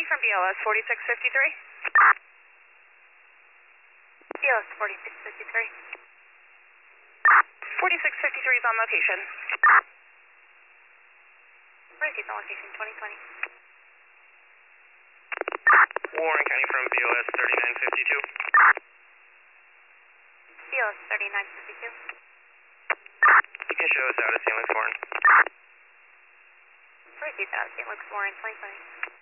from BLS 4653. BLS 4653. 4653 is on location. Where is he on location? 2020. Warren County from BLS 3952. BLS 3952. You can show us out of St. Louis, Warren. Where is he out of St. Luke's, Warren, 2020.